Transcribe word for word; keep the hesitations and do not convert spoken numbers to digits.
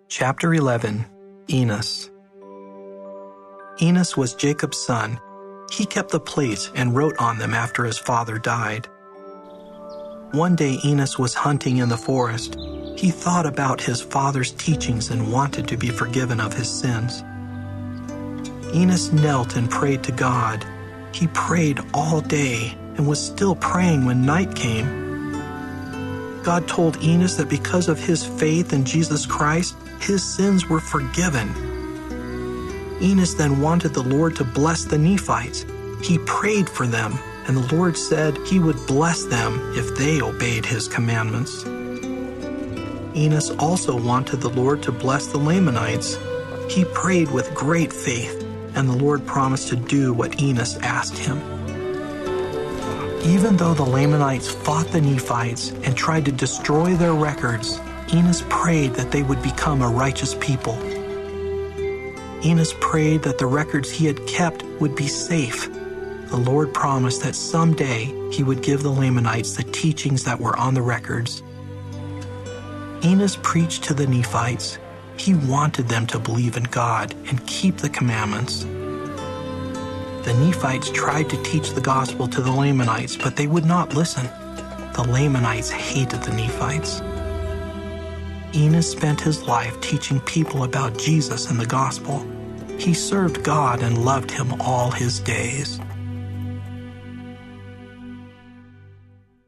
Chapter eleven. Enos. Enos was Jacob's son. He kept the plates and wrote on them after his father died. One day Enos was hunting in the forest. He thought about his father's teachings and wanted to be forgiven of his sins. Enos knelt and prayed to God. He prayed all day and was still praying when night came. God told Enos that because of his faith in Jesus Christ, his sins were forgiven. Enos then wanted the Lord to bless the Nephites. He prayed for them, and the Lord said he would bless them if they obeyed his commandments. Enos also wanted the Lord to bless the Lamanites. He prayed with great faith, and the Lord promised to do what Enos asked him. Even though the Lamanites fought the Nephites and tried to destroy their records, Enos prayed that they would become a righteous people. Enos prayed that the records he had kept would be safe. The Lord promised that someday he would give the Lamanites the teachings that were on the records. Enos preached to the Nephites. He wanted them to believe in God and keep the commandments. The Nephites tried to teach the gospel to the Lamanites, but they would not listen. The Lamanites hated the Nephites. Enos spent his life teaching people about Jesus and the gospel. He served God and loved him all his days.